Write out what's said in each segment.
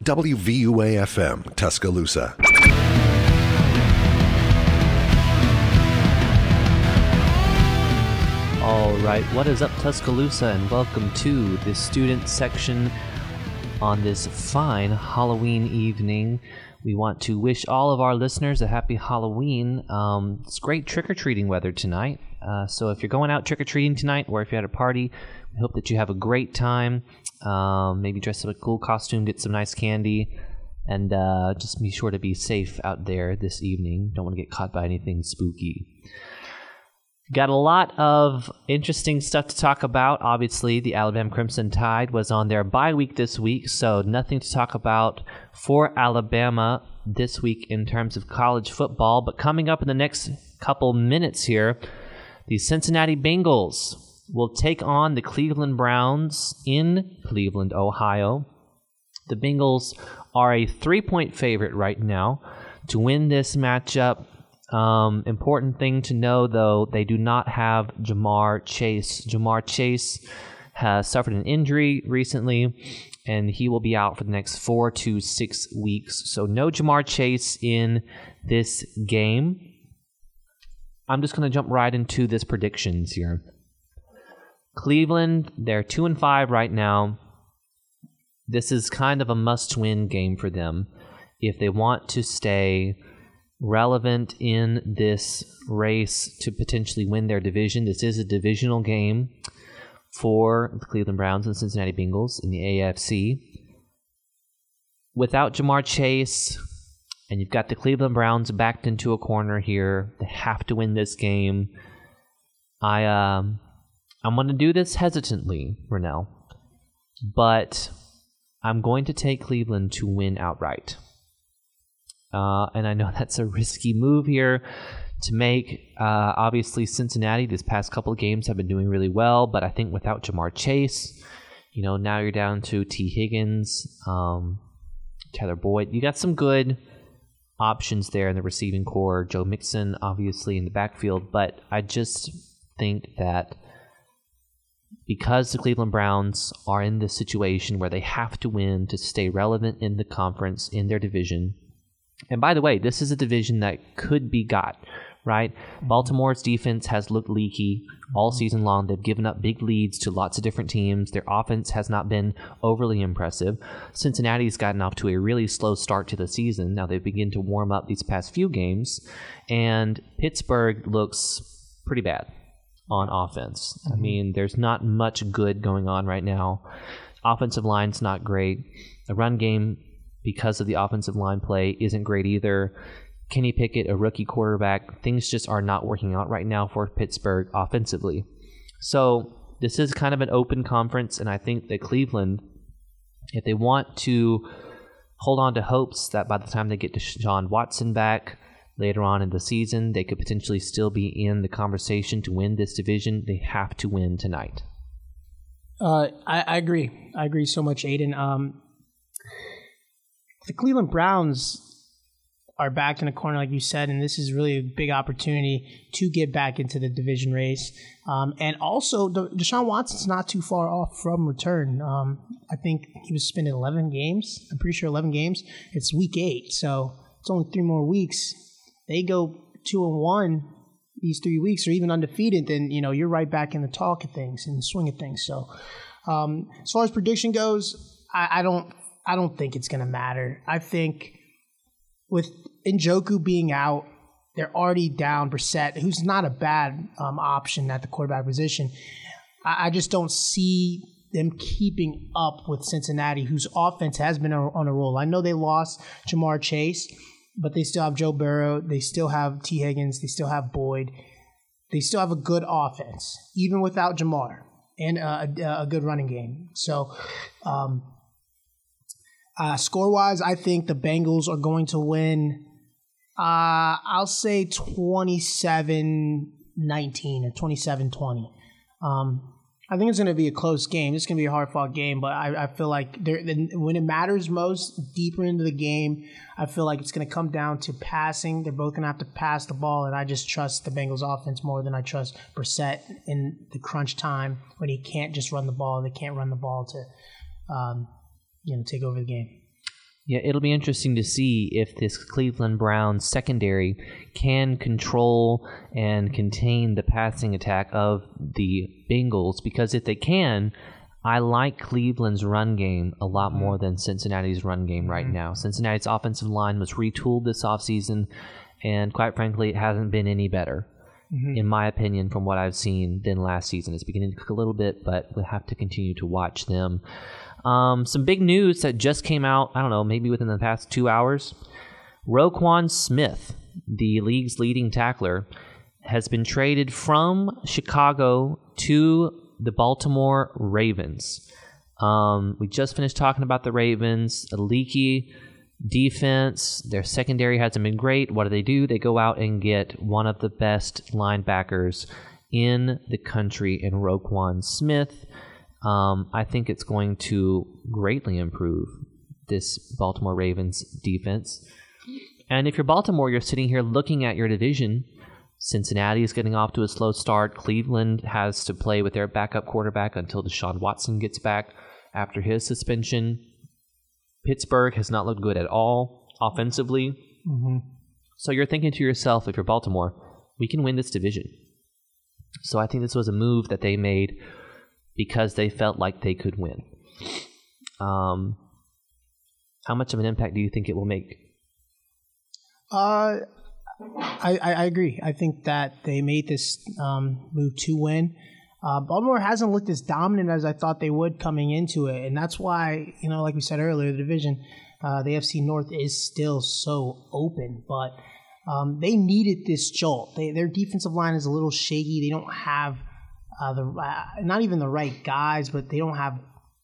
WVUA-FM, Tuscaloosa. All right, what is up, Tuscaloosa, and welcome to the student section on this fine Halloween evening. We want to wish all of our listeners a happy Halloween. It's great trick-or-treating weather tonight, so if you're going out trick-or-treating tonight, or if you're at a party, we hope that you have a great time. Maybe dress up a cool costume, get some nice candy, and just be sure to be safe out there this evening. Don't want to get caught by anything spooky. Got a lot of interesting stuff to talk about. Obviously, the Alabama Crimson Tide was on their bye week this week, so nothing to talk about for Alabama this week in terms of college football. But coming up in the next couple minutes here, the Cincinnati Bengals will take on the Cleveland Browns in Cleveland, Ohio. The Bengals are a 3-point favorite right now to win this matchup. Important thing to know, though, they do not have Ja'Marr Chase. Ja'Marr Chase has suffered an injury recently, and he will be out for the next 4 to 6 weeks. So no Ja'Marr Chase in this game. I'm just going to jump right into this predictions here. Cleveland, they're 2-5 right now. This is kind of a must-win game for them if they want to stay relevant in this race to potentially win their division. This is a divisional game for the Cleveland Browns and Cincinnati Bengals in the AFC. Without Ja'Marr Chase, and you've got the Cleveland Browns backed into a corner here, they have to win this game. I'm going to do this hesitantly, Rennell, but I'm going to take Cleveland to win outright. And I know that's a risky move here to make. Obviously, Cincinnati, this past couple of games have been doing really well, but I think without Ja'Marr Chase, now you're down to T. Higgins, Tyler Boyd. You got some good options there in the receiving core. Joe Mixon, obviously, in the backfield, but I just think that because the Cleveland Browns are in this situation where they have to win to stay relevant in the conference, in their division. And by the way, this is a division that could be got, right? Baltimore's defense has looked leaky all season long. They've given up big leads to lots of different teams. Their offense has not been overly impressive. Cincinnati's gotten off to a really slow start to the season. Now they begin to warm up these past few games. And Pittsburgh looks pretty bad on offense. I mean, there's not much good going on right now. Offensive line's not great. The run game, because of the offensive line play, isn't great either. Kenny Pickett, a rookie quarterback, things just are not working out right now for Pittsburgh offensively. So this is kind of an open conference, and I think that Cleveland, if they want to hold on to hopes that by the time they get Deshaun Watson back later on in the season, they could potentially still be in the conversation to win this division, they have to win tonight. I agree. I agree so much, Aiden. The Cleveland Browns are backed in a corner, like you said, and this is really a big opportunity to get back into the division race. And also, Deshaun Watson's not too far off from return. I think he was spending 11 games. I'm pretty sure 11 games. It's week 8, so it's only 3 more weeks. They go 2-1 these 3 weeks, or even undefeated, then you're right back in the talk of things and the swing of things. So, as far as prediction goes, I don't think it's going to matter. I think with Njoku being out, they're already down Brissett, who's not a bad option at the quarterback position. I just don't see them keeping up with Cincinnati, whose offense has been on a roll. I know they lost Ja'Marr Chase, but they still have Joe Burrow. They still have T. Higgins. They still have Boyd. They still have a good offense, even without Ja'Marr, and a good running game. So, score-wise, I think the Bengals are going to win, I'll say 27-19 or 27-20. I think it's going to be a close game. It's going to be a hard-fought game, but I feel like when it matters most, deeper into the game, I feel like it's going to come down to passing. They're both going to have to pass the ball, and I just trust the Bengals offense more than I trust Brissett in the crunch time when he can't just run the ball. They can't run the ball to take over the game. Yeah, it'll be interesting to see if this Cleveland Browns secondary can control and contain the passing attack of the Bengals, because if they can, I like Cleveland's run game a lot more than Cincinnati's run game right now. Cincinnati's offensive line was retooled this offseason, and quite frankly, it hasn't been any better, in my opinion, from what I've seen than last season. It's beginning to cook a little bit, but we'll have to continue to watch them. Some big news that just came out, I don't know, maybe within the past 2 hours. Roquan Smith, the league's leading tackler, has been traded from Chicago to the Baltimore Ravens. We just finished talking about the Ravens, a leaky defense. Their secondary hasn't been great. What do? They go out and get one of the best linebackers in the country in Roquan Smith. I think it's going to greatly improve this Baltimore Ravens defense. And if you're Baltimore, you're sitting here looking at your division. Cincinnati is getting off to a slow start. Cleveland has to play with their backup quarterback until Deshaun Watson gets back after his suspension. Pittsburgh has not looked good at all offensively. So you're thinking to yourself, if you're Baltimore, we can win this division. So I think this was a move that they made because they felt like they could win. How much of an impact do you think it will make? I agree. I think that they made this move to win. Baltimore hasn't looked as dominant as I thought they would coming into it, and that's why, like we said earlier, the division, the AFC North is still so open. But they needed this jolt. Their defensive line is a little shaky. They don't have not even the right guys, but they don't have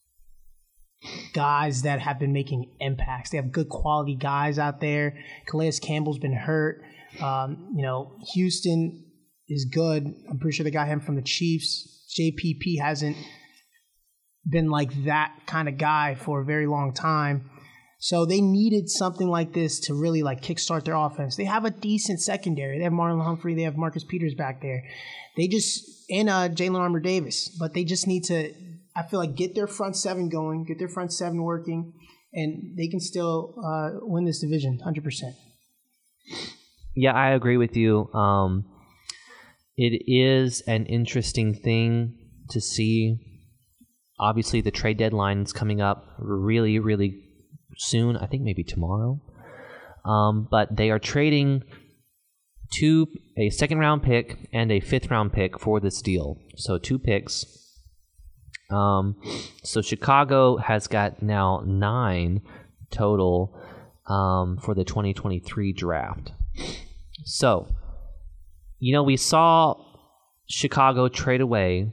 guys that have been making impacts. They have good quality guys out there. Calais Campbell's been hurt. Houston is good. I'm pretty sure they got him from the Chiefs. JPP hasn't been like that kind of guy for a very long time. So they needed something like this to really kickstart their offense. They have a decent secondary. They have Marlon Humphrey. They have Marcus Peters back there. And Jalen Armour-Davis. But they just need to, I feel like, get their front seven going, get their front seven working, and they can still win this division 100%. Yeah, I agree with you. It is an interesting thing to see. Obviously, the trade deadline is coming up really, really soon. I think maybe tomorrow. But they are trading a second-round pick and a fifth-round pick for this deal. So 2 picks. So Chicago has got now 9 total for the 2023 draft. So, we saw Chicago trade away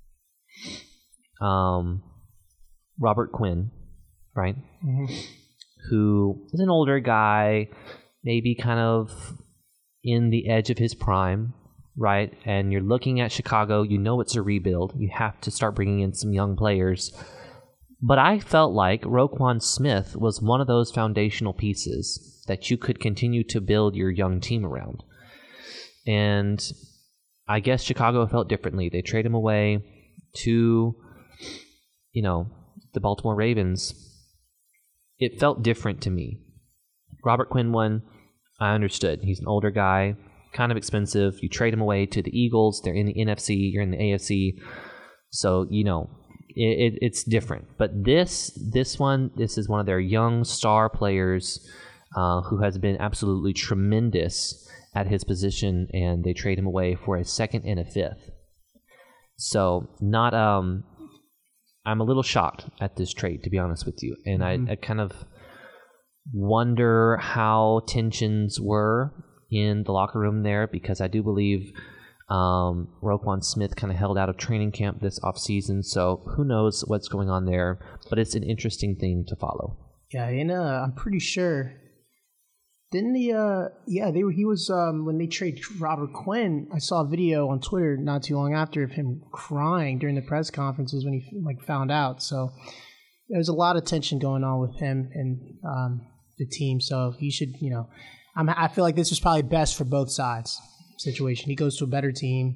Robert Quinn, right? Who is an older guy, maybe kind of in the edge of his prime, right? And you're looking at Chicago, it's a rebuild. You have to start bringing in some young players. But I felt like Roquan Smith was one of those foundational pieces that you could continue to build your young team around. And I guess Chicago felt differently. They trade him away to, the Baltimore Ravens. It felt different to me. Robert Quinn one, I understood. He's an older guy, kind of expensive. You trade him away to the Eagles. They're in the NFC. You're in the AFC. So, it's different. But this is one of their young star players who has been absolutely tremendous at his position, and they trade him away for a second and a fifth. So I'm a little shocked at this trade, to be honest with you. And I kind of wonder how tensions were in the locker room there, because I do believe Roquan Smith kind of held out of training camp this offseason. So who knows what's going on there, but it's an interesting thing to follow. Yeah, and I'm pretty sure. Didn't he was when they traded Robert Quinn, I saw a video on Twitter not too long after of him crying during the press conferences when he found out. So there's a lot of tension going on with him and the team. So he should, I feel like this was probably best for both sides situation. He goes to a better team.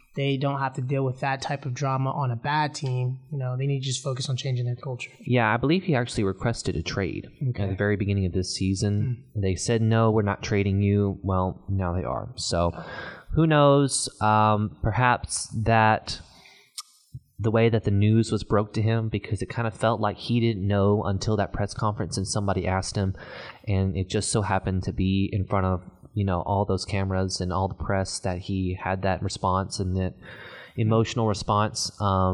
they don't have to deal with that type of drama on a bad team. They need to just focus on changing their culture. Yeah, I believe he actually requested a trade at the very beginning of this season. They said, no, we're not trading you. Well, now they are. So who knows? Perhaps that the way that the news was broke to him, because it kind of felt like he didn't know until that press conference and somebody asked him, and it just so happened to be in front of all those cameras and all the press that he had that response and that emotional response.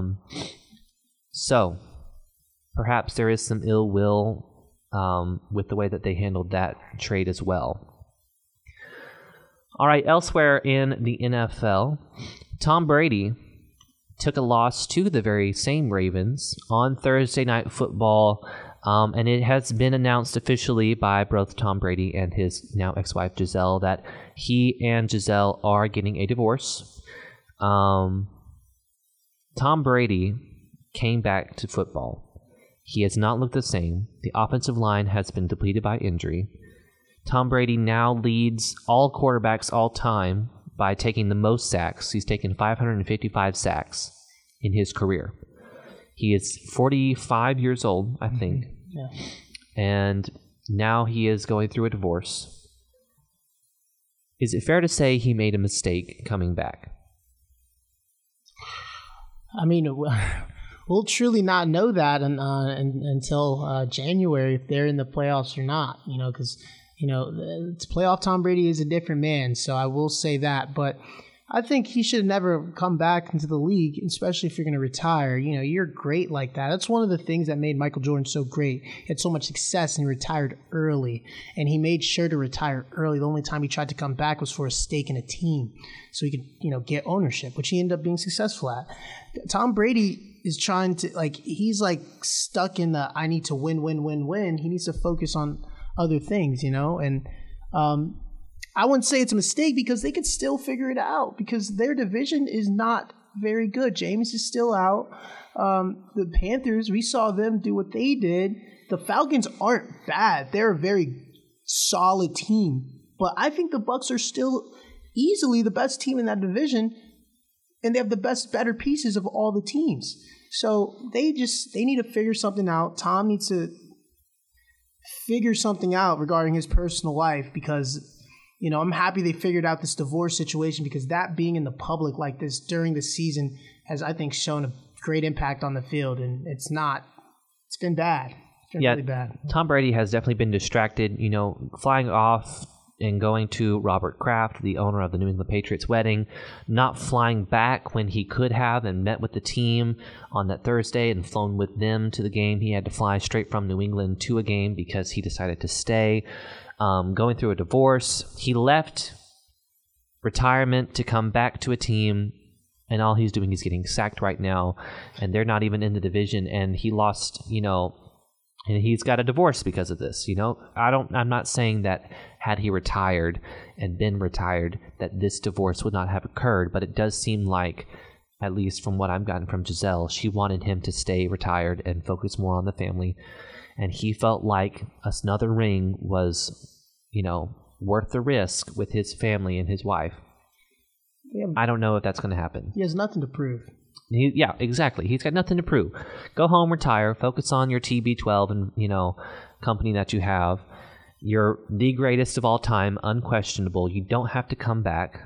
So perhaps there is some ill will with the way that they handled that trade as well. All right, elsewhere in the NFL, Tom Brady took a loss to the very same Ravens on Thursday Night Football. And it has been announced officially by both Tom Brady and his now ex-wife Gisele that he and Gisele are getting a divorce. Tom Brady came back to football. He has not looked the same. The offensive line has been depleted by injury. Tom Brady now leads all quarterbacks all time by taking the most sacks. He's taken 555 sacks in his career. He is 45 years old, I think. Yeah. And now he is going through a divorce. Is it fair to say he made a mistake coming back? I mean, we'll truly not know that until January, if they're in the playoffs or not, because, it's playoff Tom Brady is a different man. So I will say that. But I think he should have never come back into the league, especially if you're going to retire. You're great like that. That's one of the things that made Michael Jordan so great. He had so much success and he retired early. And he made sure to retire early. The only time he tried to come back was for a stake in a team so he could, get ownership, which he ended up being successful at. Tom Brady is trying to, he's stuck in the I need to win, win, win, win. He needs to focus on other things, and I wouldn't say it's a mistake because they could still figure it out because their division is not very good. James is still out. The Panthers, we saw them do what they did. The Falcons aren't bad. They're a very solid team. But I think the Bucs are still easily the best team in that division, and they have the better pieces of all the teams. So they need to figure something out. Tom needs to figure something out regarding his personal life because I'm happy they figured out this divorce situation because that being in the public like this during the season has, I think, shown a great impact on the field, and it's been bad. It's been really bad. Tom Brady has definitely been distracted, flying off and going to Robert Kraft, the owner of the New England Patriots wedding, not flying back when he could have and met with the team on that Thursday and flown with them to the game. He had to fly straight from New England to a game because he decided to stay. Going through a divorce. He left retirement to come back to a team, and all he's doing is getting sacked right now, and they're not even in the division, and he lost, and he's got a divorce because of this, I'm not saying that had he retired and been retired that this divorce would not have occurred, but it does seem like, at least from what I've gotten from Gisele, she wanted him to stay retired and focus more on the family. And he felt like another ring was, worth the risk with his family and his wife. Yeah. I don't know if that's going to happen. He has nothing to prove. Yeah, exactly. He's got nothing to prove. Go home, retire, focus on your TB12 and, company that you have. You're the greatest of all time, unquestionable. You don't have to come back.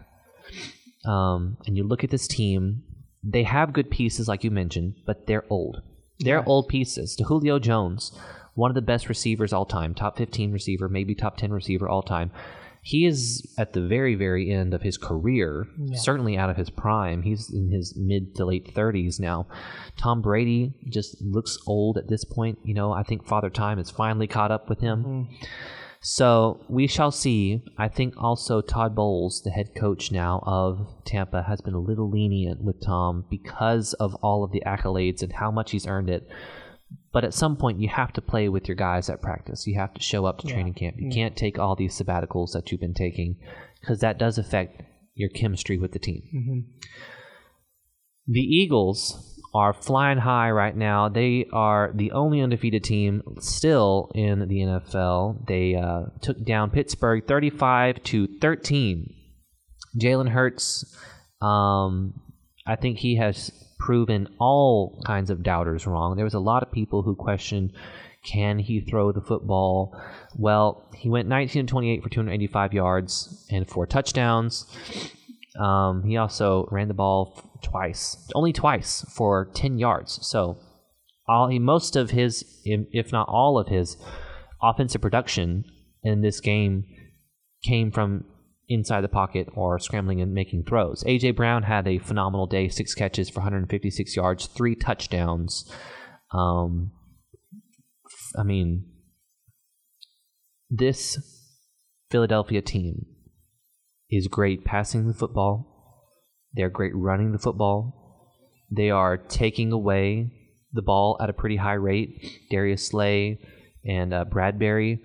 And you look at this team. They have good pieces, like you mentioned, but they're old. They're old pieces. To Julio Jones, one of the best receivers all time, top 15 receiver, maybe top 10 receiver all time. He is at the very, very end of his career, certainly out of his prime. He's in his mid to late 30s now. Tom Brady just looks old at this point. I think Father Time has finally caught up with him. Mm-hmm. So we shall see. I think also Todd Bowles, the head coach now of Tampa, has been a little lenient with Tom because of all of the accolades and how much he's earned it. But at some point, you have to play with your guys at practice. You have to show up to training camp. You can't take all these sabbaticals that you've been taking because that does affect your chemistry with the team. Mm-hmm. The Eagles are flying high right now. They are the only undefeated team still in the NFL. They took down Pittsburgh 35-13. Jalen Hurts I think he has proven all kinds of doubters wrong. There was a lot of people who questioned, can he throw the football? Well, he went 19-28 for 285 yards and 4 touchdowns. He also ran the ball only twice for 10 yards. So most of his, if not all of his, offensive production in this game came from inside the pocket or scrambling and making throws. A.J. Brown had a phenomenal day, 6 catches for 156 yards, 3 touchdowns. This Philadelphia team is great passing the football. They're great running the football. They are taking away the ball at a pretty high rate. Darius Slay and Bradbury.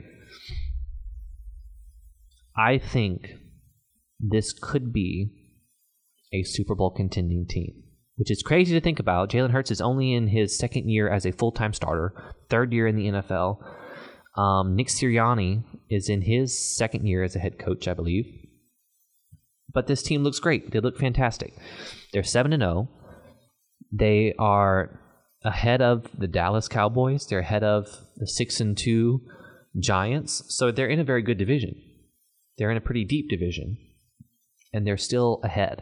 I think this could be a Super Bowl contending team, which is crazy to think about. Jalen Hurts is only in his 2nd year as a full-time starter, 3rd year in the NFL. Nick Sirianni is in his 2nd year as a head coach, I believe. But this team looks great. They look fantastic. They're 7-0. They are ahead of the Dallas Cowboys. They're ahead of the 6-2 Giants. So they're in a very good division. They're in a pretty deep division. And they're still ahead.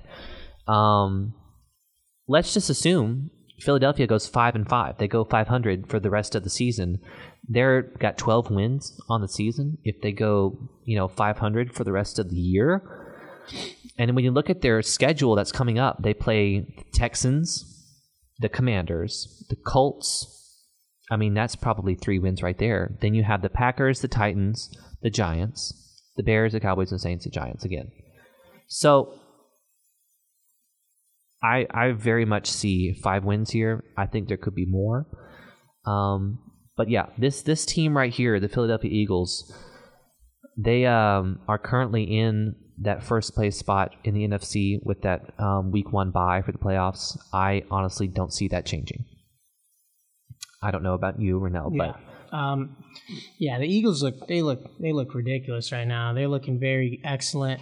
Let's just assume Philadelphia goes 5-5. They go 500 for the rest of the season. They're got 12 wins on the season. If they go, 500 for the rest of the year. And when you look at their schedule that's coming up, they play the Texans, the Commanders, the Colts. That's probably 3 wins right there. Then you have the Packers, the Titans, the Giants, the Bears, the Cowboys, the Saints, the Giants again. So I very much see 5 wins here. I think there could be more. But yeah, this team right here, the Philadelphia Eagles, they are currently in that first place spot in the NFC with that week 1 bye for the playoffs. I honestly don't see that changing. I don't know about you, Renell, but the Eagles look ridiculous right now. They're looking very excellent.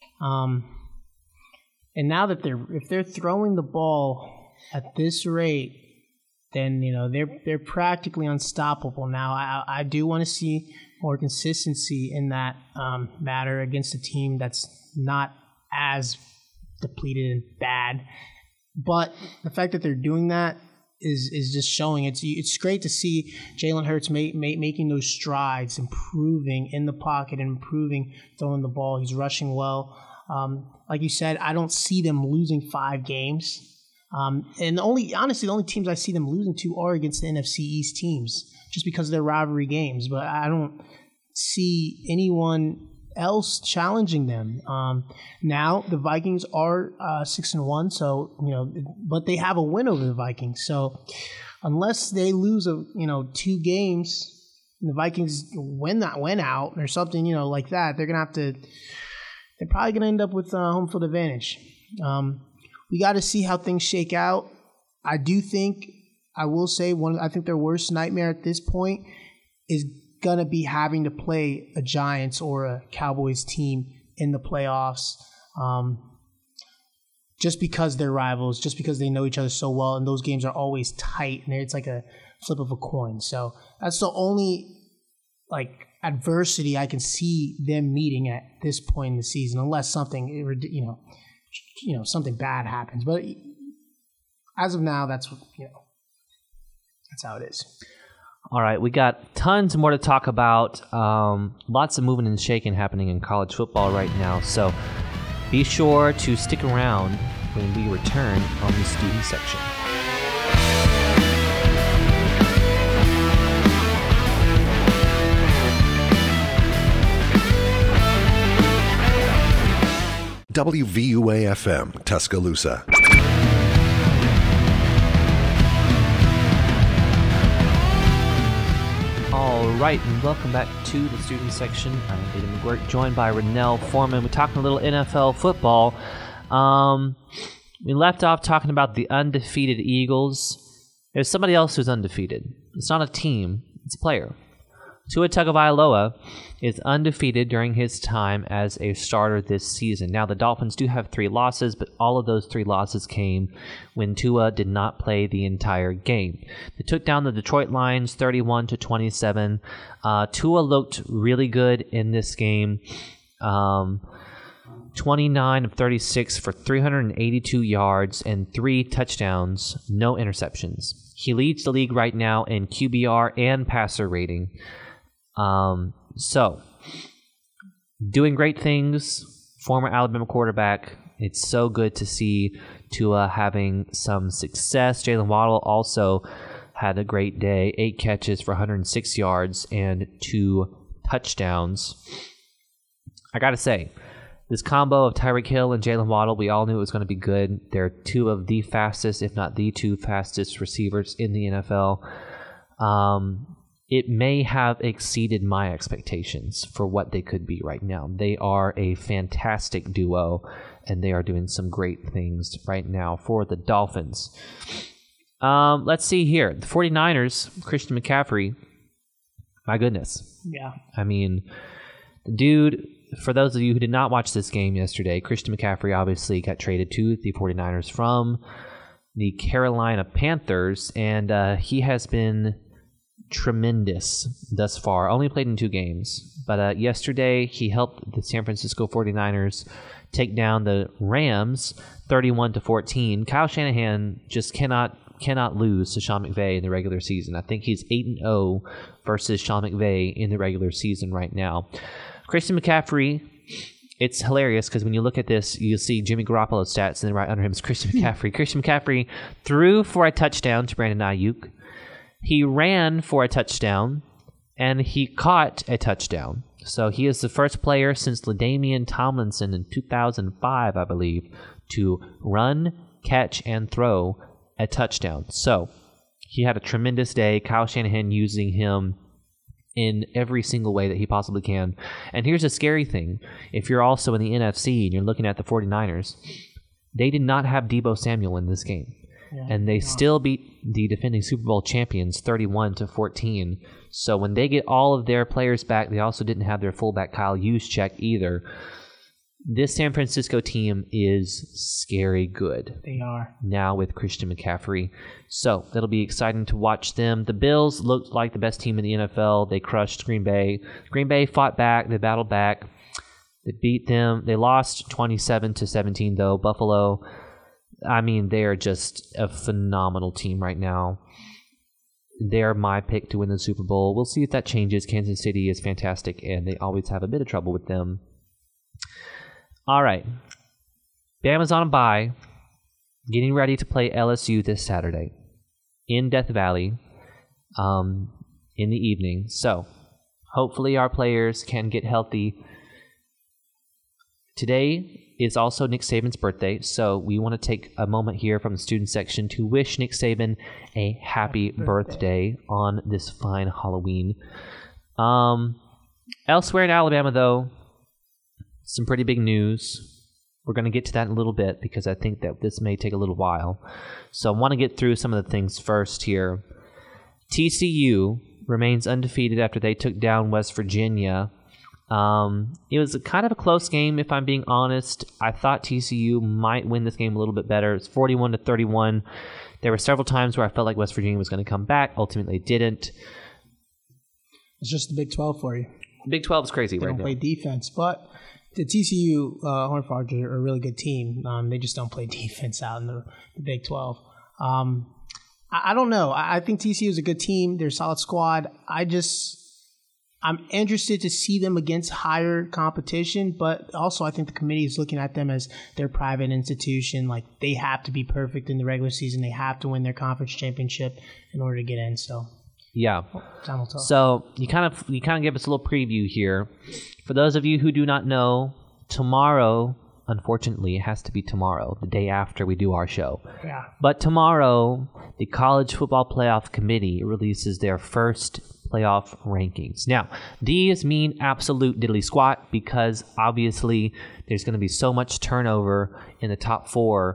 And now that if they're throwing the ball at this rate, then they're practically unstoppable. Now I do want to see more consistency in that matter against a team that's not as depleted and bad. But the fact that they're doing that is just showing. It's great to see Jalen Hurts making those strides, improving in the pocket and improving throwing the ball. He's rushing well. Like you said, I don't see them losing 5 games. And the only teams I see them losing to are against the NFC East teams, just because of their rivalry games. But I don't see anyone else challenging them. Now the Vikings are 6-1, so but they have a win over the Vikings. So unless they lose 2 games, and the Vikings win out or something like that, they're probably gonna end up with home field advantage. We got to see how things shake out. I will say I think their worst nightmare at this point is going to be having to play a Giants or a Cowboys team in the playoffs, just because they're rivals, just because they know each other so well, and those games are always tight, and it's like a flip of a coin. So that's the only adversity I can see them meeting at this point in the season, unless something something bad happens. But as of now, that's how it is. All right, we got tons more to talk about. Lots of moving and shaking happening in college football right now. So be sure to stick around when we return on the student section. WVUA-FM, Tuscaloosa. All right, and welcome back to the student section. I'm Aidan McGuirk, joined by Renell Foreman. We're talking a little NFL football. We left off talking about the undefeated Eagles. There's somebody else who's undefeated. It's not a team, it's a player. Tua Tagovailoa is undefeated during his time as a starter this season. Now, the Dolphins do have 3 losses, but all of those 3 losses came when Tua did not play the entire game. They took down the Detroit Lions 31-27. Tua looked really good in this game. 29 of 36 for 382 yards and 3 touchdowns, no interceptions. He leads the league right now in QBR and passer rating. So, doing great things, former Alabama quarterback. It's so good to see Tua having some success. Jalen Waddle also had a great day, 8 catches for 106 yards and 2 touchdowns. I gotta say, this combo of Tyreek Hill and Jalen Waddle, we all knew it was going to be good. They're 2 of the fastest, if not the 2 fastest receivers in the NFL. It may have exceeded my expectations for what they could be right now. They are a fantastic duo, and they are doing some great things right now for the Dolphins. Let's see here. The 49ers, Christian McCaffrey, my goodness. Yeah. I mean, the dude, for those of you who did not watch this game yesterday, Christian McCaffrey obviously got traded to the 49ers from the Carolina Panthers, and he has been tremendous thus far. Only played in 2 games, but yesterday he helped the San Francisco 49ers take down the Rams 31-14. Kyle Shanahan just cannot lose to Sean McVay in the regular season. I think he's 8-0 versus Sean McVay in the regular season right now. Christian McCaffrey, it's hilarious because when you look at this, you'll see Jimmy Garoppolo's stats, and then right under him is Christian McCaffrey. Christian McCaffrey threw for a touchdown to Brandon Ayuk. He ran for a touchdown, and he caught a touchdown. So he is the first player since LaDainian Tomlinson in 2005, I believe, to run, catch, and throw a touchdown. So he had a tremendous day. Kyle Shanahan using him in every single way that he possibly can. And here's a scary thing. If you're also in the NFC and you're looking at the 49ers, they did not have Deebo Samuel in this game. Yeah, and they still beat the defending Super Bowl champions 31-14. So when they get all of their players back, they also didn't have their fullback Kyle Juszczyk either. This San Francisco team is scary good. They are. Now with Christian McCaffrey. So it'll be exciting to watch them. The Bills looked like the best team in the NFL. They crushed Green Bay. Green Bay fought back. They battled back. They beat them. They lost 27-17 though. Buffalo, I mean, they are just a phenomenal team right now. They're my pick to win the Super Bowl. We'll see if that changes. Kansas City is fantastic, and they always have a bit of trouble with them. All right. Bama's on a bye, getting ready to play LSU this Saturday in Death Valley in the evening. So hopefully our players can get healthy. Today is also Nick Saban's birthday, so we want to take a moment here from the student section to wish Nick Saban a happy birthday on this fine Halloween. Elsewhere in Alabama, though, some pretty big news. We're going to get to that in a little bit because I think that this may take a little while. So I want to get through some of the things first here. TCU remains undefeated after they took down West Virginia. It was kind of a close game, if I'm being honest. I thought TCU might win this game a little bit better. It's 41-31. There were several times where I felt like West Virginia was going to come back. Ultimately, it didn't. It's just the Big 12 for you. Big 12 is crazy right now. They don't play defense, but the TCU Horned Frogs are a really good team. They just don't play defense out in the Big 12. I don't know. I think TCU is a good team. They're a solid squad. I'm interested to see them against higher competition, but also I think the committee is looking at them as their private institution. Like, they have to be perfect in the regular season. They have to win their conference championship in order to get in. So yeah. Time will tell. So you kind of give us a little preview here. For those of you who do not know, tomorrow, unfortunately, it has to be tomorrow, the day after we do our show. Yeah. But tomorrow, the College Football Playoff Committee releases their first playoff rankings. Now, these mean absolute diddly squat because obviously there's going to be so much turnover in the top 4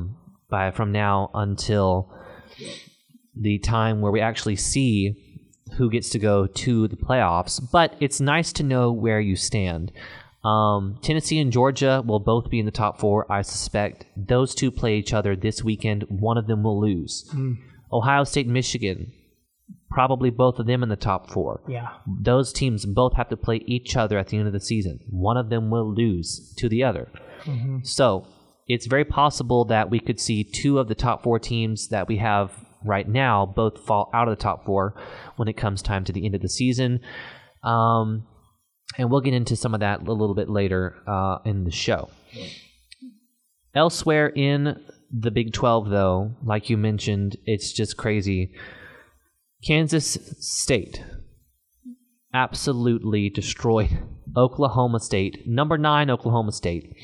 from now until the time where we actually see who gets to go to the playoffs, but it's nice to know where you stand. Tennessee and Georgia will both be in the top 4, I suspect. Those two play each other this weekend. One of them will lose. Ohio State and Michigan, probably both of them in the top 4. Yeah. Those teams both have to play each other at the end of the season. One of them will lose to the other. So it's very possible that we could see 2 of the top 4 teams that we have right now both fall out of the top 4 when it comes time to the end of the season. And we'll get into some of that a little bit later in the show. Elsewhere in the Big 12, though, like you mentioned, it's just crazy. Kansas State absolutely destroyed Oklahoma State. Number 9, Oklahoma State.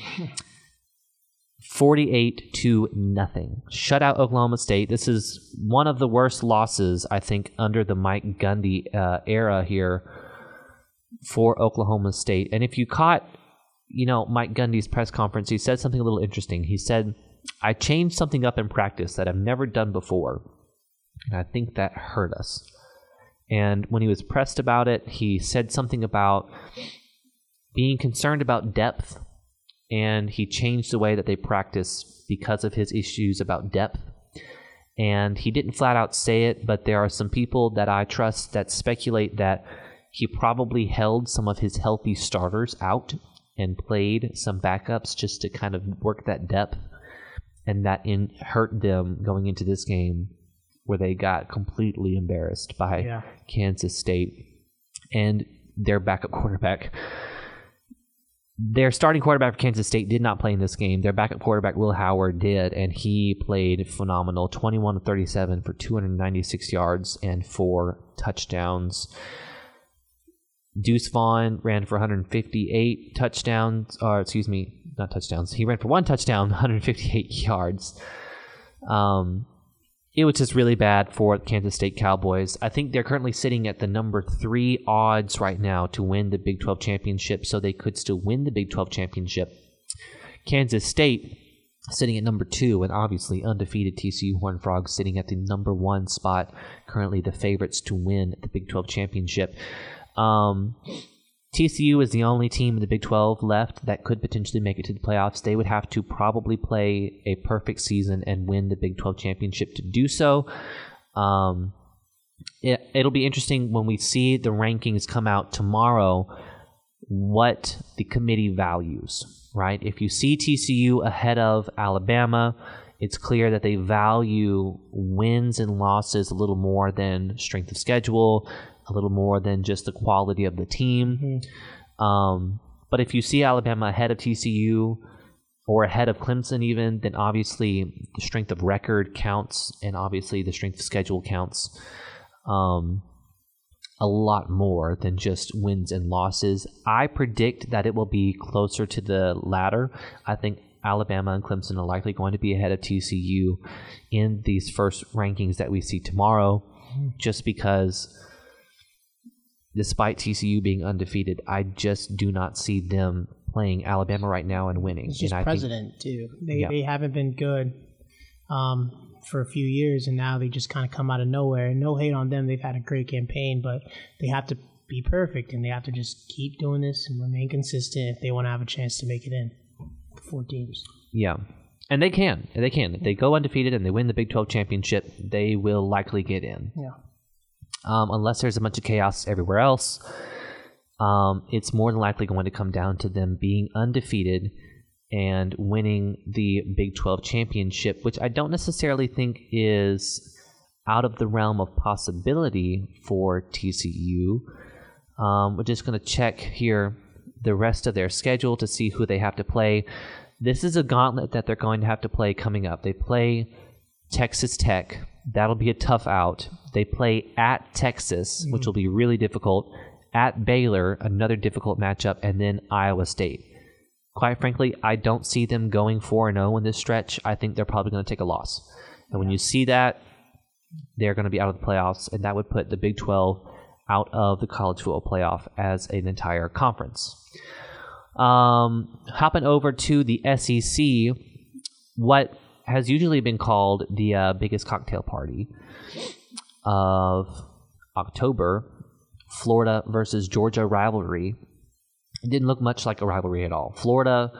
48-0. Shut out Oklahoma State. This is one of the worst losses, I think, under the Mike Gundy era here for Oklahoma State. And if you caught, Mike Gundy's press conference, he said something a little interesting. He said, I changed something up in practice that I've never done before, and I think that hurt us. And when he was pressed about it, he said something about being concerned about depth, and he changed the way that they practice because of his issues about depth. And he didn't flat out say it, but there are some people that I trust that speculate that he probably held some of his healthy starters out and played some backups just to kind of work that depth, and that hurt them going into this game where they got completely embarrassed by Kansas State and their backup quarterback. Their starting quarterback for Kansas State did not play in this game. Their backup quarterback, Will Howard, did, and he played phenomenal. 21 of 37 for 296 yards and 4 touchdowns. Deuce Vaughn ran for 158 touchdowns, not touchdowns. He ran for 1 touchdown, 158 yards. It was just really bad for Kansas State Cowboys. I think they're currently sitting at the number 3 odds right now to win the Big 12 championship, so they could still win the Big 12 championship. Kansas State sitting at number 2, and obviously undefeated TCU Horned Frogs sitting at the number 1 spot, currently the favorites to win the Big 12 championship. TCU is the only team in the Big 12 left that could potentially make it to the playoffs. They would have to probably play a perfect season and win the Big 12 championship to do so. It'll be interesting when we see the rankings come out tomorrow, what the committee values, right? If you see TCU ahead of Alabama, it's clear that they value wins and losses a little more than strength of schedule, a little more than just the quality of the team. But if you see Alabama ahead of TCU or ahead of Clemson even, then obviously the strength of record counts, and obviously the strength of schedule counts a lot more than just wins and losses. I predict that it will be closer to the latter. I think Alabama and Clemson are likely going to be ahead of TCU in these first rankings that we see tomorrow, just because despite TCU being undefeated, I just do not see them playing Alabama right now and winning. It's just precedent, too. They haven't been good for a few years, and now they just kind of come out of nowhere. And no hate on them. They've had a great campaign, but they have to be perfect, and they have to just keep doing this and remain consistent if they want to have a chance to make it in. 4 teams. Yeah. And they can. If they go undefeated and they win the Big 12 championship, they will likely get in. Yeah. Unless there's a bunch of chaos everywhere else, it's more than likely going to come down to them being undefeated and winning the Big 12 championship, which I don't necessarily think is out of the realm of possibility for TCU. We're just going to check here the rest of their schedule to see who they have to play. This is a gauntlet that they're going to have to play coming up. They play Texas Tech. That'll be a tough out. They play at Texas, which will be really difficult. At Baylor, another difficult matchup, and then Iowa State. Quite frankly, I don't see them going 4-0 in this stretch. I think they're probably going to take a loss. And when you see that, they're going to be out of the playoffs, and that would put the Big 12 out of the college football playoff as an entire conference. Hopping over to the SEC, what has usually been called the biggest cocktail party of October, Florida versus Georgia rivalry. It didn't look much like a rivalry at all. Florida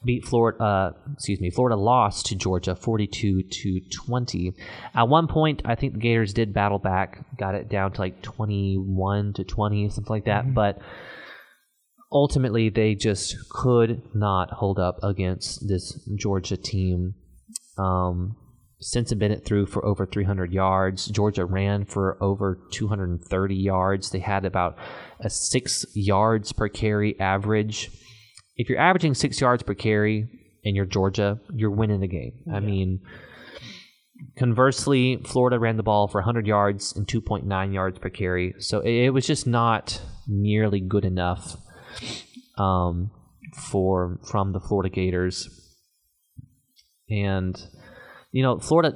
lost to Georgia 42-20. At one point, I think the Gators did battle back, got it down to like 21-20, something like that. But ultimately, they just could not hold up against this Georgia team. Stetson Bennett threw for over 300 yards. Georgia ran for over 230 yards. They had about a 6 yards per carry average. If you're averaging 6 yards per carry and you're Georgia, you're winning the game. Yeah. I mean, conversely, Florida ran the ball for 100 yards and 2.9 yards per carry. So it was just not nearly good enough from the Florida Gators. And Florida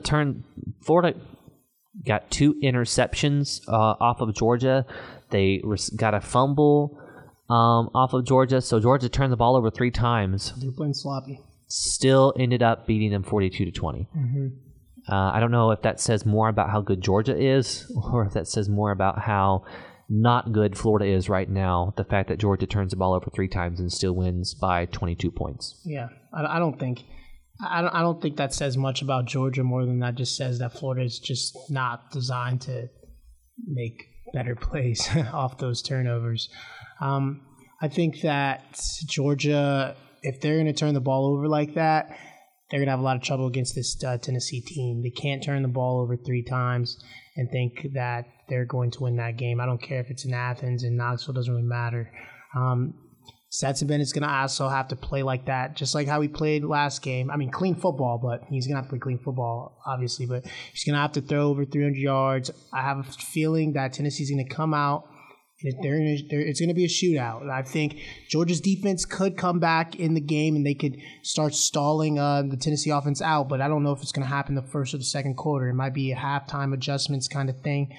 got 2 interceptions off of Georgia. They got a fumble off of Georgia, so Georgia turned the ball over 3 times. They're playing sloppy. Still ended up beating them 42-20. Mm-hmm. I don't know if that says more about how good Georgia is, or if that says more about how not good Florida is right now. The fact that Georgia turns the ball over 3 times and still wins by 22 points. Yeah, I don't think that says much about Georgia more than that just says that Florida is just not designed to make better plays off those turnovers. I think that Georgia, if they're going to turn the ball over like that, they're going to have a lot of trouble against this Tennessee team. They can't turn the ball over 3 times and think that they're going to win that game. I don't care if it's in Athens and Knoxville, doesn't really matter. Stetson Bennett's going to also have to play like that, just like how he played last game. I mean, clean football, but he's going to have to play clean football, obviously. But he's going to have to throw over 300 yards. I have a feeling that Tennessee's going to come out. It's going to be a shootout. I think Georgia's defense could come back in the game and they could start stalling the Tennessee offense out, but I don't know if it's going to happen the first or the second quarter. It might be a halftime adjustments kind of thing.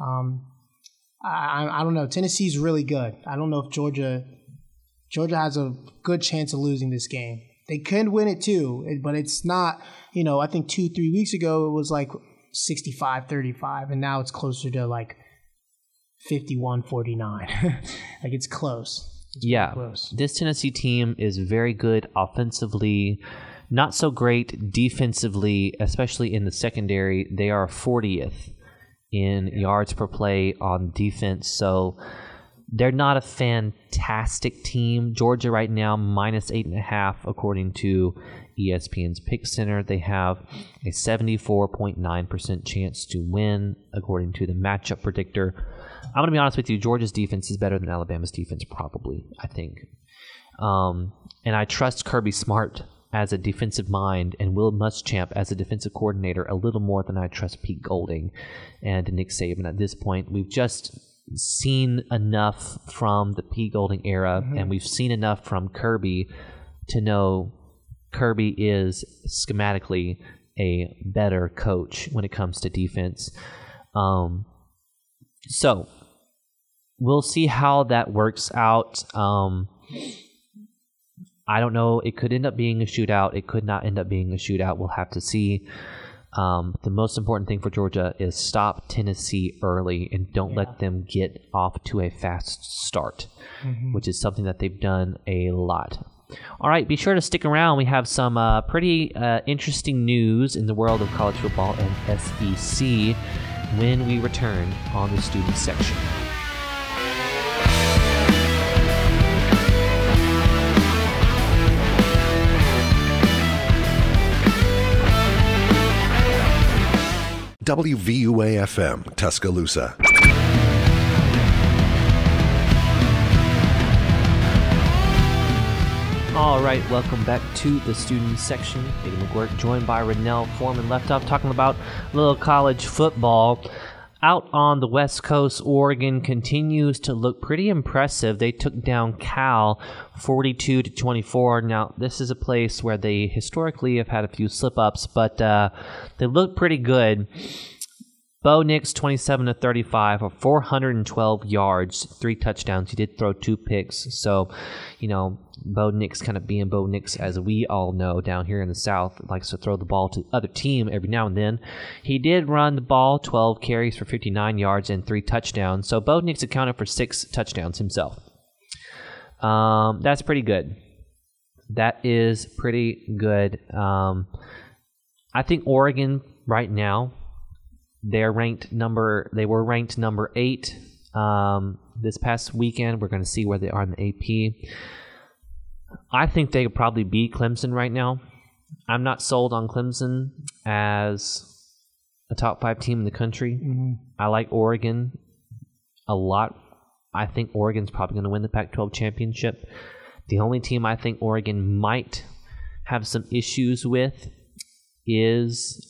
I don't know. Tennessee's really good. I don't know if Georgia has a good chance of losing this game. They could win it too, but it's not, I think 2-3 weeks ago it was like 65-35, and now it's closer to like 51-49. Like it's close. Close. This Tennessee team is very good offensively, not so great defensively, especially in the secondary. They are 40th in yards per play on defense, so they're not a fantastic team. Georgia right now minus 8.5 according to ESPN's Pick Center. They have a 74.9% chance to win according to the matchup predictor. I'm going to be honest with you, Georgia's defense is better than Alabama's defense, probably, I think. And I trust Kirby Smart as a defensive mind and Will Muschamp as a defensive coordinator a little more than I trust Pete Golding and Nick Saban at this point. We've just seen enough from the Pete Golding era, and we've seen enough from Kirby to know Kirby is schematically a better coach when it comes to defense. So we'll see how that works out. I don't know. It could end up being a shootout. It could not end up being a shootout. We'll have to see. The most important thing for Georgia is stop Tennessee early and don't let them get off to a fast start, which is something that they've done a lot. All right, be sure to stick around. We have some pretty interesting news in the world of college football and SEC when we return on the student section. WVUA-FM, Tuscaloosa. All right, welcome back to the student section. Aidan McGuirk joined by Rennell Foreman. Left off talking about a little college football. Out on the West Coast, Oregon continues to look pretty impressive. They took down Cal 42-24. Now, this is a place where they historically have had a few slip-ups, but they look pretty good. Bo Nix, 27-35 for 412 yards, 3 touchdowns. He did throw 2 picks. So, Bo Nix kind of being Bo Nix, as we all know down here in the South, likes to throw the ball to the other team every now and then. He did run the ball, 12 carries for 59 yards and 3 touchdowns. So Bo Nix accounted for 6 touchdowns himself. That's pretty good. That is pretty good. I think Oregon right now, they were ranked number 8 this past weekend. We're going to see where they are in the AP. I think they could probably beat Clemson right now. I'm not sold on Clemson as a top 5 team in the country. Mm-hmm. I like Oregon a lot. I think Oregon's probably going to win the Pac-12 championship. The only team I think Oregon might have some issues with is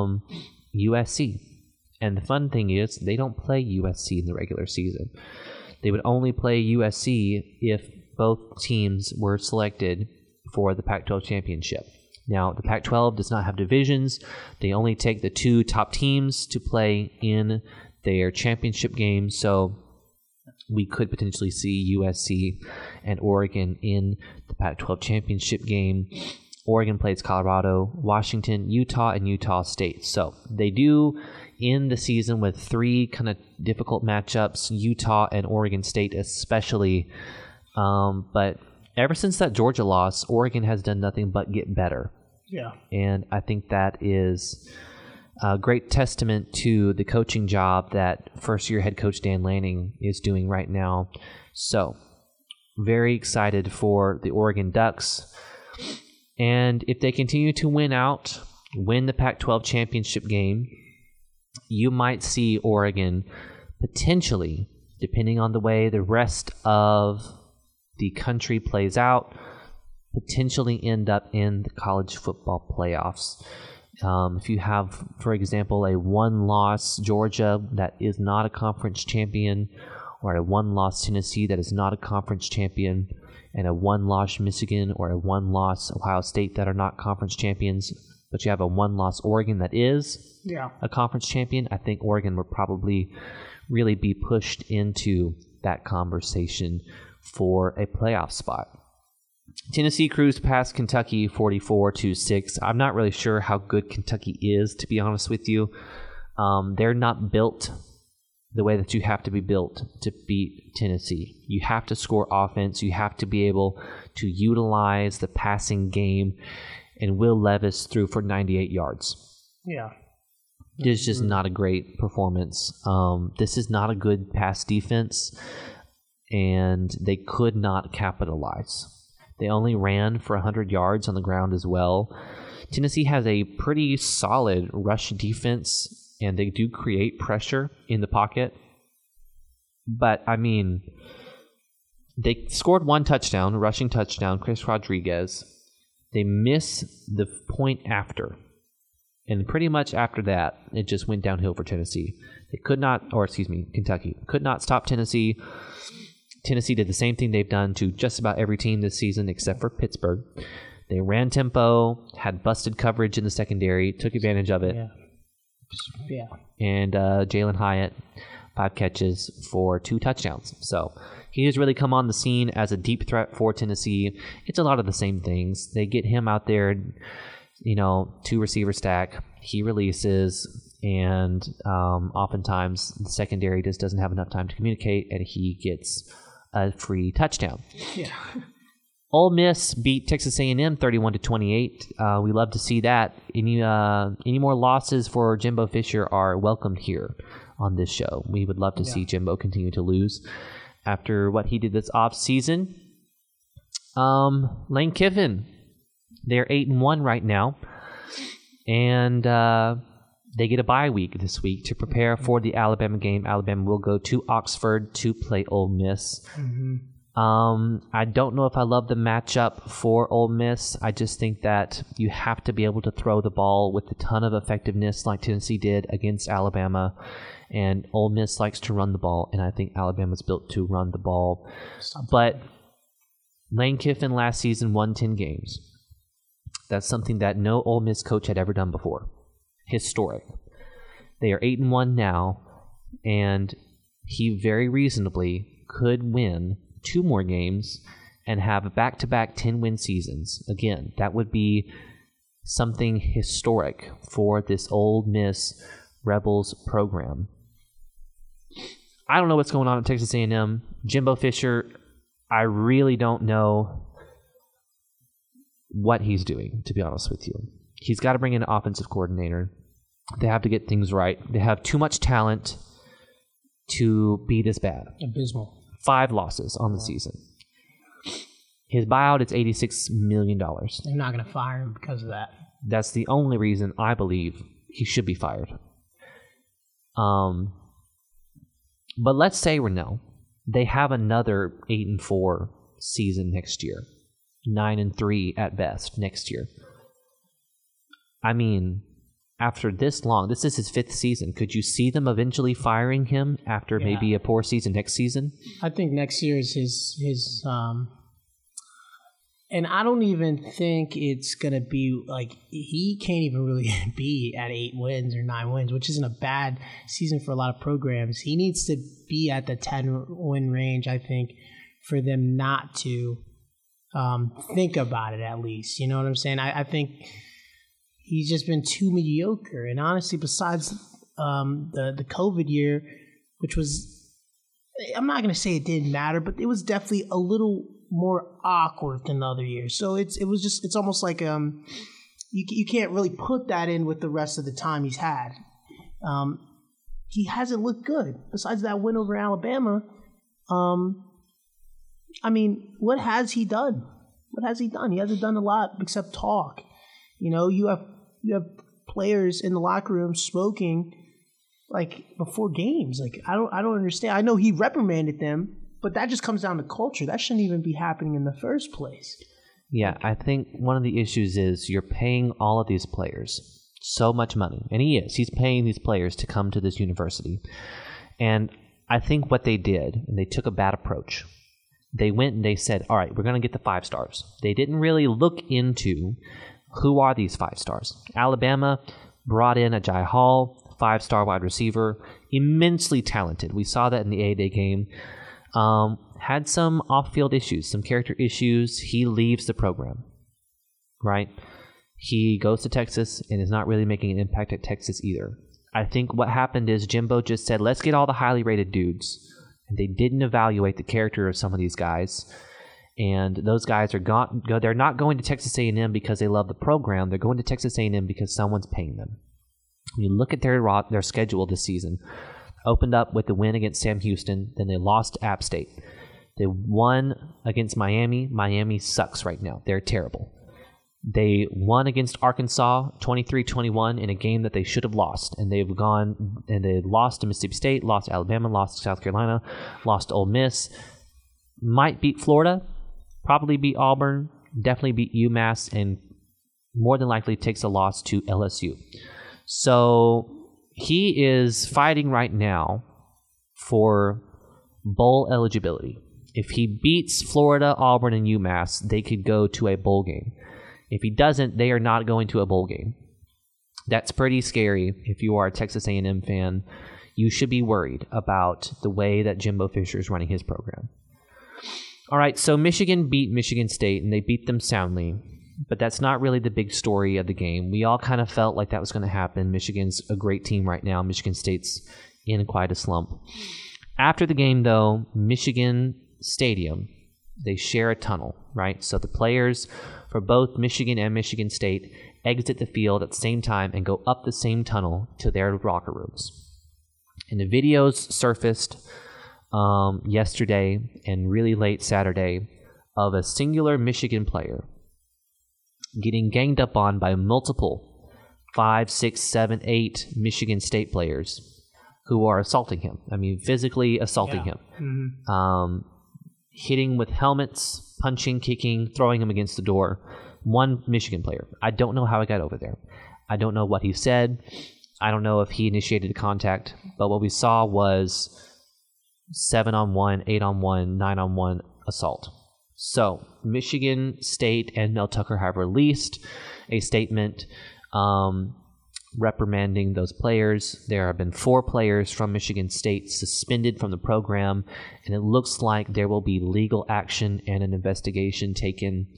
USC. And the fun thing is, they don't play USC in the regular season. They would only play USC if both teams were selected for the Pac-12 championship. Now, the Pac-12 does not have divisions. They only take the 2 top teams to play in their championship game. So we could potentially see USC and Oregon in the Pac-12 championship game. Oregon plays Colorado, Washington, Utah, and Utah State. So they do end the season with 3 kind of difficult matchups, Utah and Oregon State especially. But ever since that Georgia loss, Oregon has done nothing but get better. Yeah. And I think that is a great testament to the coaching job that first-year head coach Dan Lanning is doing right now. So very excited for the Oregon Ducks. And if they continue to win the Pac-12 championship game, you might see Oregon potentially, depending on the way the rest of the country plays out, potentially end up in the college football playoffs. If you have, for example, a 1-loss Georgia that is not a conference champion, or a 1-loss Tennessee that is not a conference champion, and a 1-loss Michigan or a 1-loss Ohio State that are not conference champions, but you have a 1-loss Oregon that is a conference champion, I think Oregon would probably really be pushed into that conversation for a playoff spot. Tennessee cruised past Kentucky 44-6. I'm not really sure how good Kentucky is, to be honest with you. They're not built the way that you have to be built to beat Tennessee. You have to score offense. You have to be able to utilize the passing game. And Will Levis threw for 98 yards. Yeah. It's just not a great performance. This is not a good pass defense, and they could not capitalize. They only ran for 100 yards on the ground as well. Tennessee has a pretty solid rush defense, and they do create pressure in the pocket. But, I mean, they scored 1 touchdown, a rushing touchdown, Chris Rodriguez. They miss the point after. And pretty much after that, it just went downhill for Tennessee. Kentucky could not stop Tennessee. Tennessee did the same thing they've done to just about every team this season except for Pittsburgh. They ran tempo, had busted coverage in the secondary, took advantage of it. Yeah. And Jalen Hyatt, 5 catches for 2 touchdowns. So he has really come on the scene as a deep threat for Tennessee. It's a lot of the same things. They get him out there, 2 receiver stack. He releases, and oftentimes the secondary just doesn't have enough time to communicate, and he gets a free touchdown. Yeah. Ole Miss beat Texas A&M 31-28. We love to see that. Any more losses for Jimbo Fisher are welcomed here on this show. We would love to see Jimbo continue to lose after what he did this offseason. Lane Kiffin, they're 8-1 right now, and they get a bye week this week to prepare for the Alabama game. Alabama will go to Oxford to play Ole Miss. Mm-hmm. I don't know if I love the matchup for Ole Miss. I just think that you have to be able to throw the ball with a ton of effectiveness like Tennessee did against Alabama. And Ole Miss likes to run the ball, and I think Alabama's built to run the ball. But Lane Kiffin last season won 10 games. That's something that no Ole Miss coach had ever done before. Historic. They are 8-1 now, and he very reasonably could win 2 more games and have back-to-back 10-win seasons. Again, that would be something historic for this Ole Miss Rebels program. I don't know what's going on at Texas A&M. Jimbo Fisher, I really don't know what he's doing, to be honest with you. He's got to bring in an offensive coordinator. They have to get things right. They have too much talent to be this bad. Abysmal. 5 losses on the season. His buyout is $86 million. They're not going to fire him because of that. That's the only reason I believe he should be fired. But let's say, Renell, they have another 8-4 season next year. 9-3 at best next year. I mean, after this long, this is his 5th season. Could you see them eventually firing him after maybe a poor season next season? I think next year is his and I don't even think it's going to be like, he can't even really be at 8 wins or 9 wins, which isn't a bad season for a lot of programs. He needs to be at the 10-win range, I think, for them not to think about it at least. You know what I'm saying? I think he's just been too mediocre. And honestly, besides the COVID year, which was, I'm not going to say it didn't matter, but it was definitely a little more awkward than the other years. So it's almost like you can't really put that in with the rest of the time he's had. He hasn't looked good. Besides that win over Alabama, I mean, what has he done? What has he done? He hasn't done a lot except talk. You know, you have players in the locker room smoking like before games. Like I don't understand. I know he reprimanded them, but that just comes down to culture. That shouldn't even be happening in the first place. Yeah, I think one of the issues is you're paying all of these players so much money. And he is. He's paying these players to come to this university. And I think what they did, and they took a bad approach. They went and they said, all right, we're going to get the 5 stars. They didn't really look into who are these 5 stars. Alabama brought in Agiye Hall, 5-star wide receiver, immensely talented. We saw that in the A-Day game. Had some off-field issues, some character issues. He leaves the program, right? He goes to Texas and is not really making an impact at Texas either. I think what happened is Jimbo just said, let's get all the highly rated dudes. And they didn't evaluate the character of some of these guys. And those guys are gone. They're not going to Texas A&M because they love the program. They're going to Texas A&M because someone's paying them. When you look at their schedule this season, opened up with the win against Sam Houston, then they lost to App State. They won against Miami. Miami sucks right now. They're terrible. They won against Arkansas 23-21 in a game that they should have lost. And they've gone and they lost to Mississippi State, lost to Alabama, lost to South Carolina, lost to Ole Miss. Might beat Florida, probably beat Auburn, definitely beat UMass, and more than likely takes a loss to LSU. So he is fighting right now for bowl eligibility. If he beats Florida, Auburn, and UMass, they could go to a bowl game. If he doesn't, they are not going to a bowl game. That's pretty scary if you are a Texas A&M fan. You should be worried about the way that Jimbo Fisher is running his program. All right, so Michigan beat Michigan State, and they beat them soundly. But that's not really the big story of the game. We all kind of felt like that was going to happen. Michigan's a great team right now. Michigan State's in quite a slump. After the game, though, Michigan Stadium, they share a tunnel, right? So the players for both Michigan and Michigan State exit the field at the same time and go up the same tunnel to their locker rooms. And the videos surfaced yesterday and really late Saturday of a singular Michigan player getting ganged up on by multiple 5, 6, 7, 8 Michigan State players who are assaulting him. I mean, physically assaulting him. Mm-hmm. Hitting with helmets, punching, kicking, throwing him against the door. One Michigan player. I don't know how he got over there. I don't know what he said. I don't know if he initiated contact. But what we saw was 7-on-1, 8-on-1, 9-on-1 assault. So, Michigan State and Mel Tucker have released a statement reprimanding those players. There have been 4 players from Michigan State suspended from the program, and it looks like there will be legal action and an investigation taken.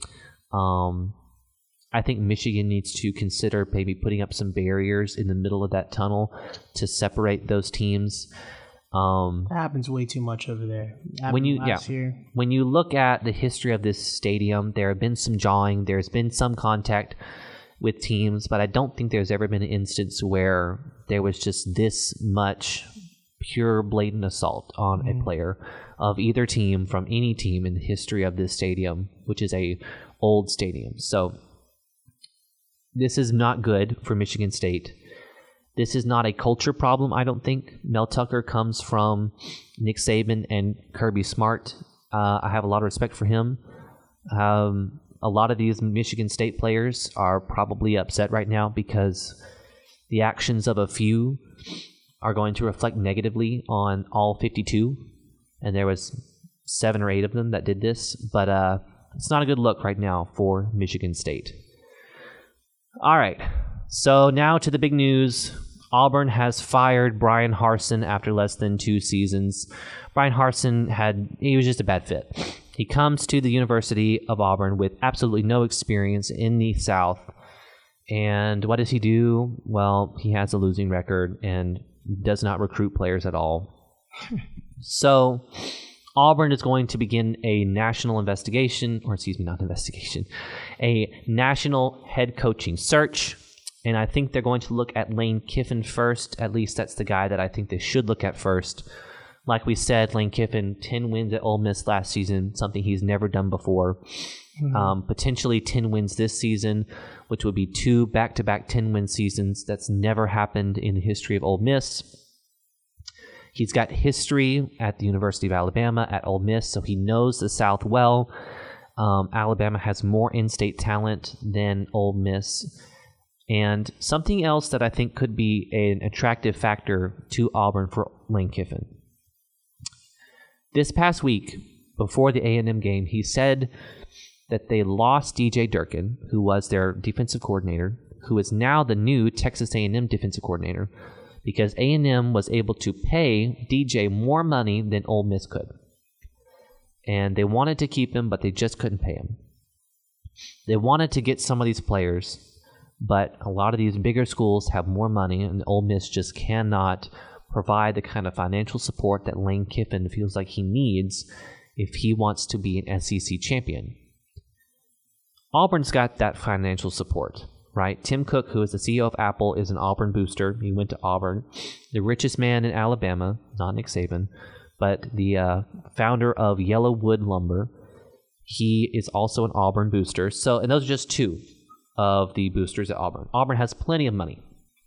I think Michigan needs to consider maybe putting up some barriers in the middle of that tunnel to separate those teams. That happens way too much over there. When you look at the history of this stadium, there have been some jawing, there's been some contact with teams, but I don't think there's ever been an instance where there was just this much pure blatant assault on a player of either team from any team in the history of this stadium, which is a old stadium. So this is not good for Michigan State. This is not a culture problem, I don't think. Mel Tucker comes from Nick Saban and Kirby Smart. I have a lot of respect for him. A lot of these Michigan State players are probably upset right now because the actions of a few are going to reflect negatively on all 52. And there was 7 or 8 of them that did this. But it's not a good look right now for Michigan State. All right, so now to the big news. Auburn has fired Brian Harsin after less than 2 seasons. Brian Harsin he was just a bad fit. He comes to the University of Auburn with absolutely no experience in the South. And what does he do? Well, he has a losing record and does not recruit players at all. So Auburn is going to begin a national investigation, a national head coaching search. And I think they're going to look at Lane Kiffin first. At least that's the guy that I think they should look at first. Like we said, Lane Kiffin, 10 wins at Ole Miss last season, something he's never done before. Potentially 10 wins this season, which would be 2 back-to-back 10-win seasons. That's never happened in the history of Ole Miss. He's got history at the University of Alabama, at Ole Miss, so he knows the South well. Alabama has more in-state talent than Ole Miss. And something else that I think could be an attractive factor to Auburn for Lane Kiffin. This past week, before the A&M game, he said that they lost DJ Durkin, who was their defensive coordinator, who is now the new Texas A&M defensive coordinator, because A&M was able to pay DJ more money than Ole Miss could. And they wanted to keep him, but they just couldn't pay him. They wanted to get some of these players, but a lot of these bigger schools have more money, and Ole Miss just cannot provide the kind of financial support that Lane Kiffin feels like he needs if he wants to be an SEC champion. Auburn's got that financial support, right? Tim Cook, who is the CEO of Apple, is an Auburn booster. He went to Auburn. The richest man in Alabama, not Nick Saban, but the founder of Yellowwood Lumber, he is also an Auburn booster. And those are just 2 of the boosters at Auburn. Auburn has plenty of money.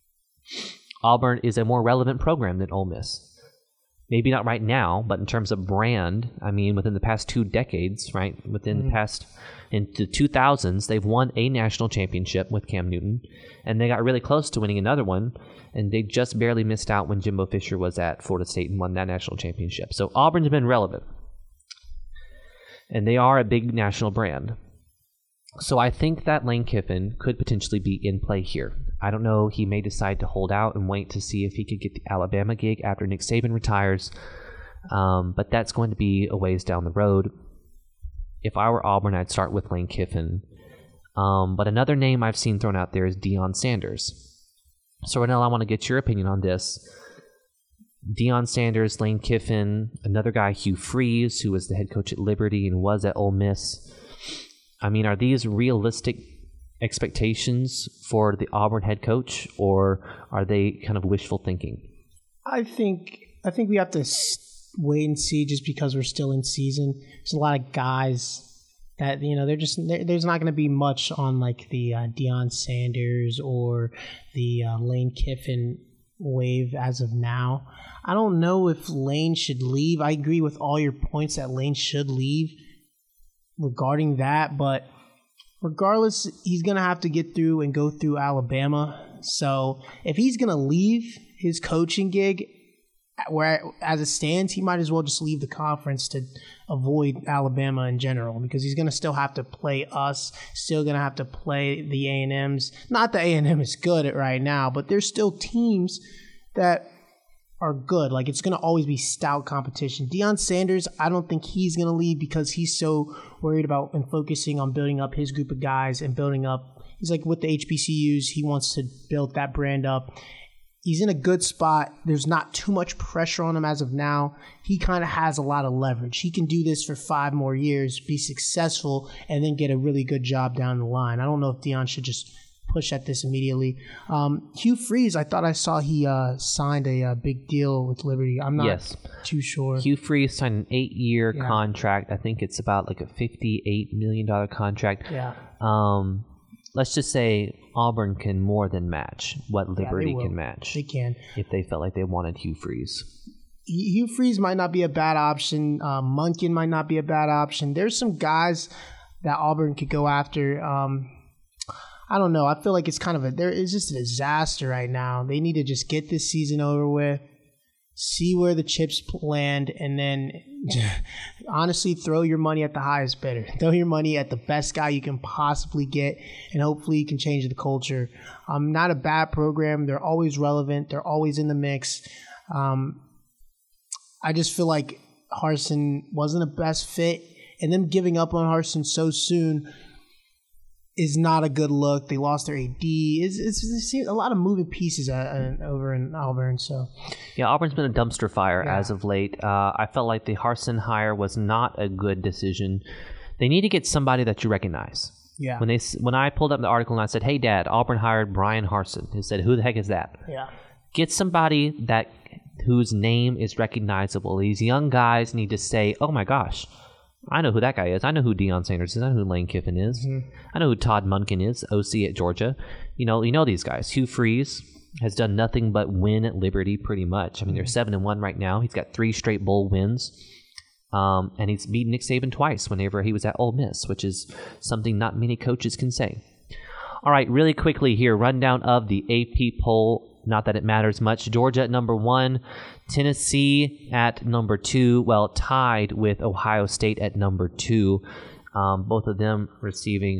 Auburn is a more relevant program than Ole Miss. Maybe not right now, but in terms of brand, I mean, within the past 2 decades, right? Within the past, in the 2000s, they've won a national championship with Cam Newton, and they got really close to winning another one, and they just barely missed out when Jimbo Fisher was at Florida State and won that national championship. So Auburn's been relevant, and they are a big national brand. So I think that Lane Kiffin could potentially be in play here. I don't know. He may decide to hold out and wait to see if he could get the Alabama gig after Nick Saban retires. But that's going to be a ways down the road. If I were Auburn, I'd start with Lane Kiffin. But another name I've seen thrown out there is Deion Sanders. So, Renell, I want to get your opinion on this. Deion Sanders, Lane Kiffin, another guy, Hugh Freeze, who was the head coach at Liberty and was at Ole Miss. I mean, are these realistic expectations for the Auburn head coach, or are they kind of wishful thinking? I think we have to wait and see, just because we're still in season. There's a lot of guys that, there's not going to be much on like the Deion Sanders or the Lane Kiffin wave as of now. I don't know if Lane should leave. I agree with all your points that Lane should leave regarding that, but regardless, he's going to have to get through and go through Alabama. So if he's going to leave his coaching gig, where as it stands, he might as well just leave the conference to avoid Alabama in general, because he's going to still have to play us, still going to have to play the A&Ms. Not that A&M is good at right now, but there's still teams that are good. Like, it's going to always be stout competition. Deion Sanders, I don't think he's going to leave because he's so worried about and focusing on building up his group of guys and building up. He's like with the HBCUs, he wants to build that brand up. He's in a good spot. There's not too much pressure on him as of now. He kind of has a lot of leverage. He can do this for 5 more years, be successful, and then get a really good job down the line. I don't know if Deion should just push at this immediately. Hugh Freeze, I thought I saw he signed a big deal with Liberty. I'm not too sure. Hugh Freeze signed an 8-year contract. I think it's about like a $58 million contract. Yeah. Let's just say Auburn can more than match what Liberty can match. They can. If they felt like they wanted Hugh Freeze. Hugh Freeze might not be a bad option. Monken might not be a bad option. There's some guys that Auburn could go after. I don't know. I feel like it's kind of it's just a disaster right now. They need to just get this season over with, see where the chips land, and then honestly throw your money at the highest bidder. Throw your money at the best guy you can possibly get, and hopefully you can change the culture. Not a bad program. They're always relevant. They're always in the mix. I just feel like Harsin wasn't a best fit, and them giving up on Harsin so soon is not a good look. They lost their AD. It's a lot of moving pieces over in Auburn. So, yeah, Auburn's been a dumpster fire as of late. I felt like the Harsin hire was not a good decision. They need to get somebody that you recognize. Yeah. When I pulled up the article and I said, "Hey, Dad, Auburn hired Brian Harsin," he said, "Who the heck is that?" Yeah. Get somebody whose name is recognizable. These young guys need to say, "Oh my gosh, I know who that guy is. I know who Deion Sanders is. I know who Lane Kiffin is. Mm-hmm. I know who Todd Monken is, OC at Georgia." You know these guys. Hugh Freeze has done nothing but win at Liberty pretty much. I mean, they're 7-1 right now. He's got 3 straight bowl wins. And he's beaten Nick Saban twice whenever he was at Ole Miss, which is something not many coaches can say. All right, really quickly here, rundown of the AP poll. Not that it matters much. Georgia at number 1, Tennessee at number 2, well, tied with Ohio State at number 2. Both of them receiving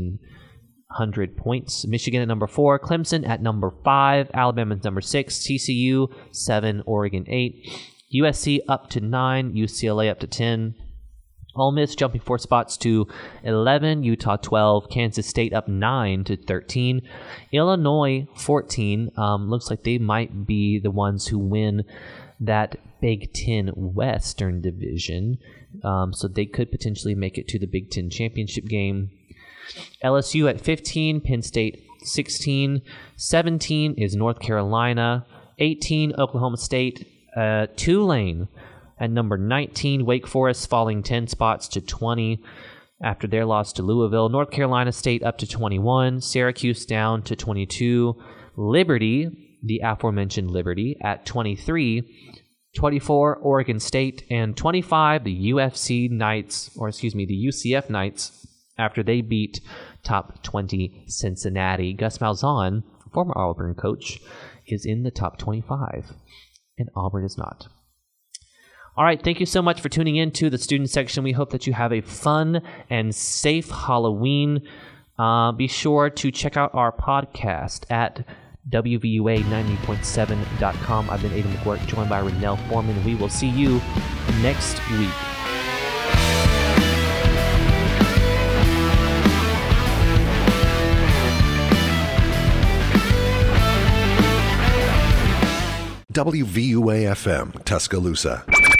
1,500 points. Michigan at number 4, Clemson at number 5, Alabama at number 6, TCU 7, Oregon 8, USC up to 9, UCLA up to 10. Ole Miss jumping 4 spots to 11, Utah 12, Kansas State up 9 to 13, Illinois 14. Looks like they might be the ones who win that Big Ten Western Division, so they could potentially make it to the Big Ten Championship game. LSU at 15, Penn State 16, 17 is North Carolina, 18 Oklahoma State, Tulane at number 19, Wake Forest falling 10 spots to 20 after their loss to Louisville. North Carolina State up to 21, Syracuse down to 22, Liberty, the aforementioned Liberty, at 23, 24, Oregon State, and 25, the UCF Knights, after they beat top 20 Cincinnati. Gus Malzahn, former Auburn coach, is in the top 25, and Auburn is not. All right, thank you so much for tuning in to the student section. We hope that you have a fun and safe Halloween. Be sure to check out our podcast at WVUA90.7.com. I've been Aidan McGuirk, joined by Rennell Foreman. We will see you next week. WVUA-FM, Tuscaloosa.